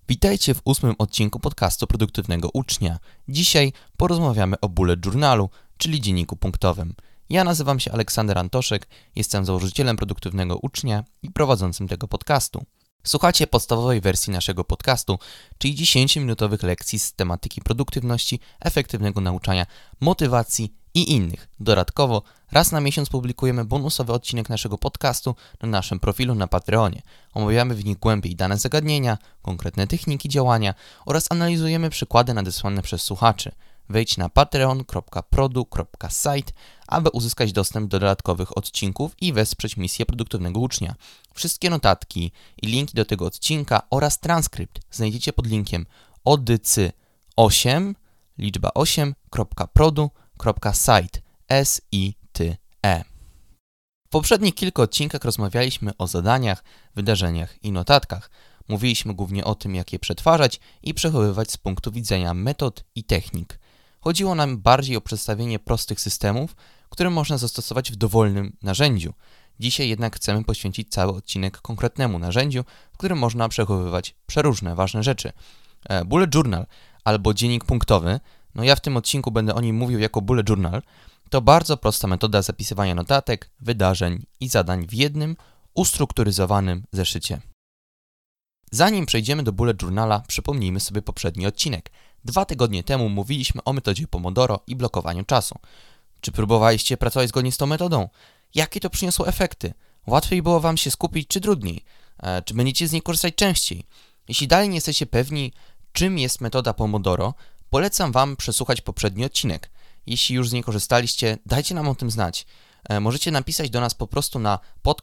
Witajcie w 8. odcinku podcastu Produktywnego Ucznia. Dzisiaj porozmawiamy o bullet journalu, czyli dzienniku punktowym. Ja nazywam się Aleksander Antoszek, jestem założycielem Produktywnego Ucznia i prowadzącym tego podcastu. Słuchacie podstawowej wersji naszego podcastu, czyli 10-minutowych lekcji z tematyki produktywności, efektywnego nauczania, motywacji i innych. Dodatkowo raz na miesiąc publikujemy bonusowy odcinek naszego podcastu na naszym profilu na Patreonie. Omawiamy w nich głębiej dane zagadnienia, konkretne techniki działania oraz analizujemy przykłady nadesłane przez słuchaczy. Wejdź na patreon.produ.site, aby uzyskać dostęp do dodatkowych odcinków i wesprzeć misję Produktywnego Ucznia. Wszystkie notatki i linki do tego odcinka oraz transkrypt znajdziecie pod linkiem odycy8, liczba 8.produ.site, site. W poprzednich kilku odcinkach rozmawialiśmy o zadaniach, wydarzeniach i notatkach. Mówiliśmy głównie o tym, jak je przetwarzać i przechowywać z punktu widzenia metod i technik. Chodziło nam bardziej o przedstawienie prostych systemów, które można zastosować w dowolnym narzędziu. Dzisiaj jednak chcemy poświęcić cały odcinek konkretnemu narzędziu, w którym można przechowywać przeróżne ważne rzeczy. Bullet journal albo dziennik punktowy, ja w tym odcinku będę o nim mówił jako bullet journal, to bardzo prosta metoda zapisywania notatek, wydarzeń i zadań w jednym, ustrukturyzowanym zeszycie. Zanim przejdziemy do bullet journala, przypomnijmy sobie poprzedni odcinek. 2 tygodnie temu mówiliśmy o metodzie Pomodoro i blokowaniu czasu. Czy próbowaliście pracować zgodnie z tą metodą? Jakie to przyniosło efekty? Łatwiej było Wam się skupić czy trudniej? Czy będziecie z niej korzystać częściej? Jeśli dalej nie jesteście pewni, czym jest metoda Pomodoro, polecam Wam przesłuchać poprzedni odcinek. Jeśli już z niej korzystaliście, dajcie nam o tym znać. Możecie napisać do nas po prostu na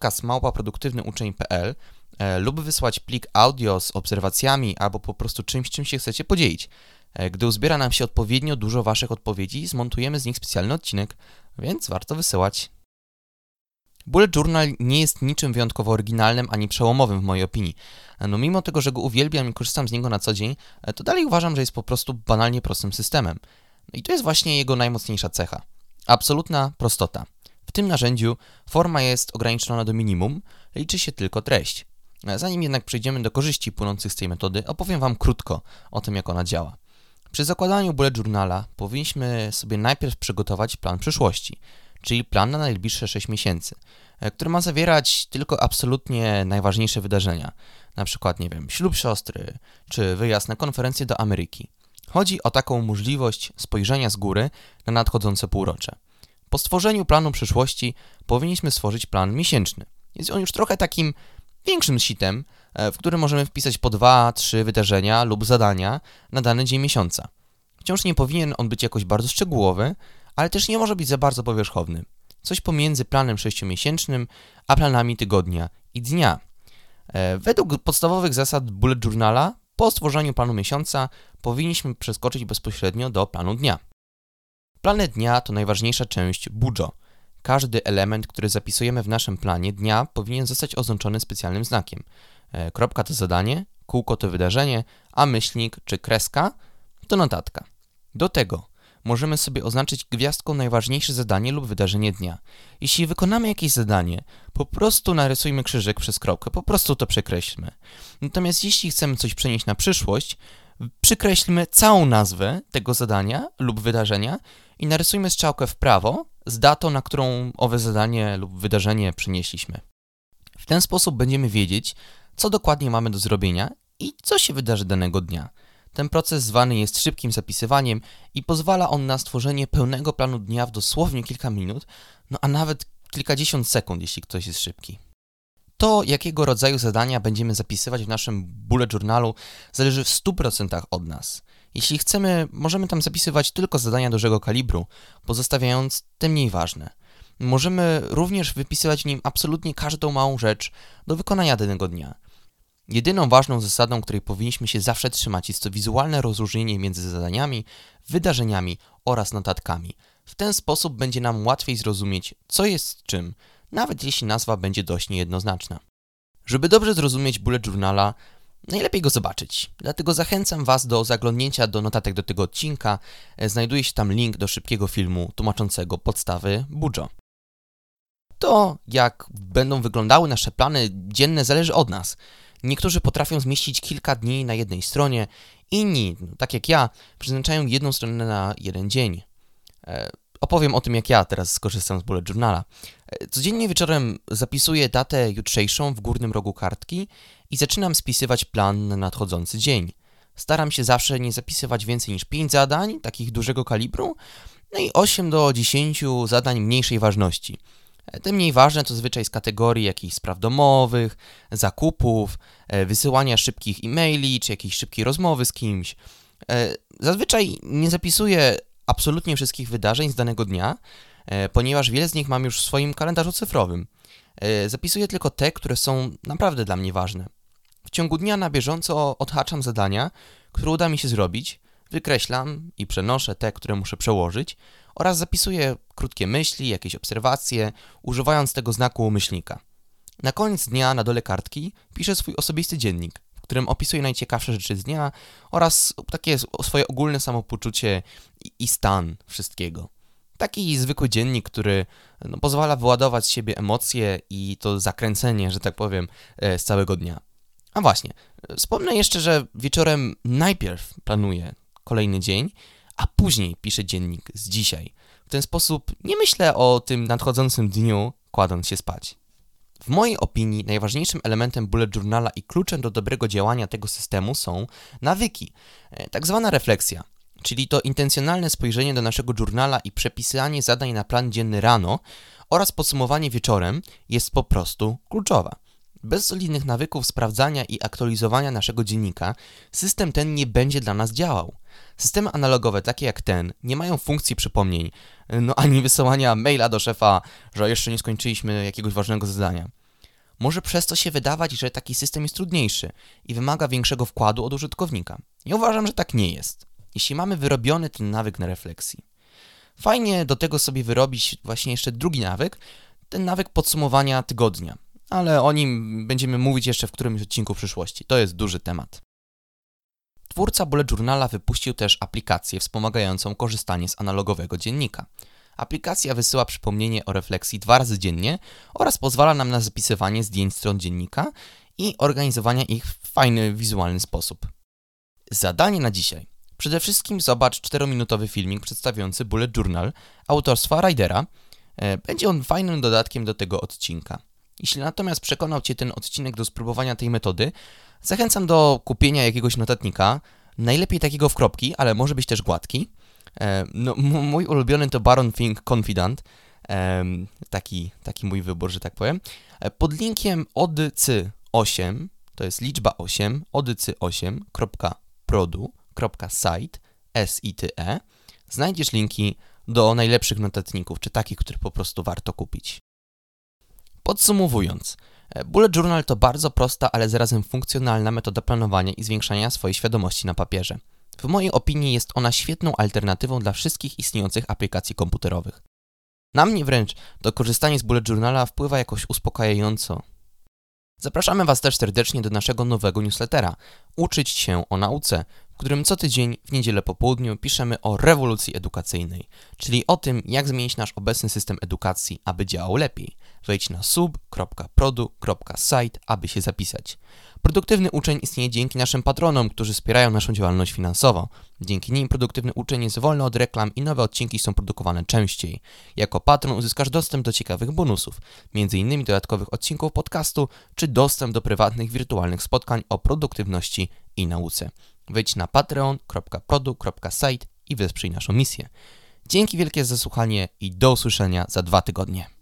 podcast@produktywnyuczeń.pl lub wysłać plik audio z obserwacjami albo po prostu czymś, czym się chcecie podzielić. Gdy uzbiera nam się odpowiednio dużo Waszych odpowiedzi, zmontujemy z nich specjalny odcinek, więc warto wysyłać. Bullet journal nie jest niczym wyjątkowo oryginalnym ani przełomowym w mojej opinii. Mimo tego, że go uwielbiam i korzystam z niego na co dzień, to dalej uważam, że jest po prostu banalnie prostym systemem. I to jest właśnie jego najmocniejsza cecha. Absolutna prostota. W tym narzędziu forma jest ograniczona do minimum, liczy się tylko treść. Zanim jednak przejdziemy do korzyści płynących z tej metody, opowiem Wam krótko o tym, jak ona działa. Przy zakładaniu bullet journala powinniśmy sobie najpierw przygotować plan przyszłości, czyli plan na najbliższe 6 miesięcy, który ma zawierać tylko absolutnie najważniejsze wydarzenia, na przykład, ślub siostry, czy wyjazd na konferencję do Ameryki. Chodzi o taką możliwość spojrzenia z góry na nadchodzące półrocze. Po stworzeniu planu przyszłości powinniśmy stworzyć plan miesięczny. Jest on już trochę takim większym sitem, w którym możemy wpisać po 2-3 wydarzenia lub zadania na dany dzień miesiąca. Wciąż nie powinien on być jakoś bardzo szczegółowy, ale też nie może być za bardzo powierzchowny. Coś pomiędzy planem 6-miesięcznym, a planami tygodnia i dnia. Według podstawowych zasad bullet journala, po stworzeniu planu miesiąca powinniśmy przeskoczyć bezpośrednio do planu dnia. Plany dnia to najważniejsza część Bujo. Każdy element, który zapisujemy w naszym planie dnia, powinien zostać oznaczony specjalnym znakiem. Kropka to zadanie, kółko to wydarzenie, a myślnik czy kreska to notatka. Do tego możemy sobie oznaczyć gwiazdką najważniejsze zadanie lub wydarzenie dnia. Jeśli wykonamy jakieś zadanie, po prostu narysujmy krzyżyk przez kropkę, po prostu to przekreślmy. Natomiast jeśli chcemy coś przenieść na przyszłość, przykreślmy całą nazwę tego zadania lub wydarzenia i narysujmy strzałkę w prawo z datą, na którą owe zadanie lub wydarzenie przenieśliśmy. W ten sposób będziemy wiedzieć, co dokładnie mamy do zrobienia i co się wydarzy danego dnia. Ten proces zwany jest szybkim zapisywaniem i pozwala on na stworzenie pełnego planu dnia w dosłownie kilka minut, a nawet kilkadziesiąt sekund, jeśli ktoś jest szybki. To, jakiego rodzaju zadania będziemy zapisywać w naszym bullet journalu, zależy w 100% od nas. Jeśli chcemy, możemy tam zapisywać tylko zadania dużego kalibru, pozostawiając te mniej ważne. Możemy również wypisywać w nim absolutnie każdą małą rzecz do wykonania danego dnia. Jedyną ważną zasadą, której powinniśmy się zawsze trzymać, jest to wizualne rozróżnienie między zadaniami, wydarzeniami oraz notatkami. W ten sposób będzie nam łatwiej zrozumieć, co jest czym, nawet jeśli nazwa będzie dość niejednoznaczna. Żeby dobrze zrozumieć bullet journala, najlepiej go zobaczyć. Dlatego zachęcam Was do zaglądnięcia do notatek do tego odcinka. Znajduje się tam link do szybkiego filmu tłumaczącego podstawy Bujo. To, jak będą wyglądały nasze plany dzienne, zależy od nas. Niektórzy potrafią zmieścić kilka dni na jednej stronie, inni, tak jak ja, przeznaczają jedną stronę na jeden dzień. Opowiem o tym, jak ja teraz skorzystam z bullet journala. Codziennie wieczorem zapisuję datę jutrzejszą w górnym rogu kartki i zaczynam spisywać plan na nadchodzący dzień. Staram się zawsze nie zapisywać więcej niż 5 zadań, takich dużego kalibru, no i 8 do 10 zadań mniejszej ważności. Te mniej ważne to zwyczaj z kategorii jakichś spraw domowych, zakupów, wysyłania szybkich e-maili czy jakiejś szybkiej rozmowy z kimś. Zazwyczaj nie zapisuję absolutnie wszystkich wydarzeń z danego dnia, ponieważ wiele z nich mam już w swoim kalendarzu cyfrowym. Zapisuję tylko te, które są naprawdę dla mnie ważne. W ciągu dnia na bieżąco odhaczam zadania, które uda mi się zrobić, wykreślam i przenoszę te, które muszę przełożyć oraz zapisuję krótkie myśli, jakieś obserwacje, używając tego znaku myślnika. Na koniec dnia na dole kartki piszę swój osobisty dziennik, w którym opisuję najciekawsze rzeczy z dnia oraz takie swoje ogólne samopoczucie i stan wszystkiego. Taki zwykły dziennik, który pozwala wyładować z siebie emocje i to zakręcenie, że tak powiem, z całego dnia. A właśnie, wspomnę jeszcze, że wieczorem najpierw planuję kolejny dzień, a później piszę dziennik z dzisiaj. W ten sposób nie myślę o tym nadchodzącym dniu, kładąc się spać. W mojej opinii najważniejszym elementem bullet journala i kluczem do dobrego działania tego systemu są nawyki, tak zwana refleksja, czyli to intencjonalne spojrzenie do naszego journala i przepisanie zadań na plan dzienny rano oraz podsumowanie wieczorem jest po prostu kluczowa. Bez solidnych nawyków sprawdzania i aktualizowania naszego dziennika system ten nie będzie dla nas działał. Systemy analogowe, takie jak ten, nie mają funkcji przypomnień, ani wysyłania maila do szefa, że jeszcze nie skończyliśmy jakiegoś ważnego zadania. Może przez to się wydawać, że taki system jest trudniejszy i wymaga większego wkładu od użytkownika. Ja uważam, że tak nie jest. Jeśli mamy wyrobiony ten nawyk na refleksji. Fajnie do tego sobie wyrobić właśnie jeszcze drugi nawyk, ten nawyk podsumowania tygodnia. Ale o nim będziemy mówić jeszcze w którymś odcinku w przyszłości. To jest duży temat. Twórca bullet journala wypuścił też aplikację wspomagającą korzystanie z analogowego dziennika. Aplikacja wysyła przypomnienie o refleksji 2 razy dziennie oraz pozwala nam na zapisywanie zdjęć stron dziennika i organizowania ich w fajny, wizualny sposób. Zadanie na dzisiaj. Przede wszystkim zobacz 4-minutowy filmik przedstawiający bullet journal autorstwa Rydera. Będzie on fajnym dodatkiem do tego odcinka. Jeśli natomiast przekonał Cię ten odcinek do spróbowania tej metody, zachęcam do kupienia jakiegoś notatnika, najlepiej takiego w kropki, ale może być też gładki. Mój ulubiony to Baron Think Confidant, taki mój wybór, że tak powiem. Pod linkiem odycy8, to jest liczba 8, odycy8.produ.site, znajdziesz linki do najlepszych notatników, czy takich, które po prostu warto kupić. Podsumowując, bullet journal to bardzo prosta, ale zarazem funkcjonalna metoda planowania i zwiększania swojej świadomości na papierze. W mojej opinii jest ona świetną alternatywą dla wszystkich istniejących aplikacji komputerowych. Na mnie wręcz to korzystanie z bullet journala wpływa jakoś uspokajająco. Zapraszamy Was też serdecznie do naszego nowego newslettera Uczyć się o nauce, w którym co tydzień w niedzielę po południu piszemy o rewolucji edukacyjnej, czyli o tym, jak zmienić nasz obecny system edukacji, aby działał lepiej. Wejdź na sub.produ.site, aby się zapisać. Produktywny uczeń istnieje dzięki naszym patronom, którzy wspierają naszą działalność finansowo. Dzięki nim Produktywny Uczeń jest wolny od reklam i nowe odcinki są produkowane częściej. Jako patron uzyskasz dostęp do ciekawych bonusów, m.in. dodatkowych odcinków podcastu, czy dostęp do prywatnych wirtualnych spotkań o produktywności i nauce. Wejdź na patreon.produ.site i wesprzyj naszą misję. Dzięki wielkie za słuchanie i do usłyszenia za 2 tygodnie.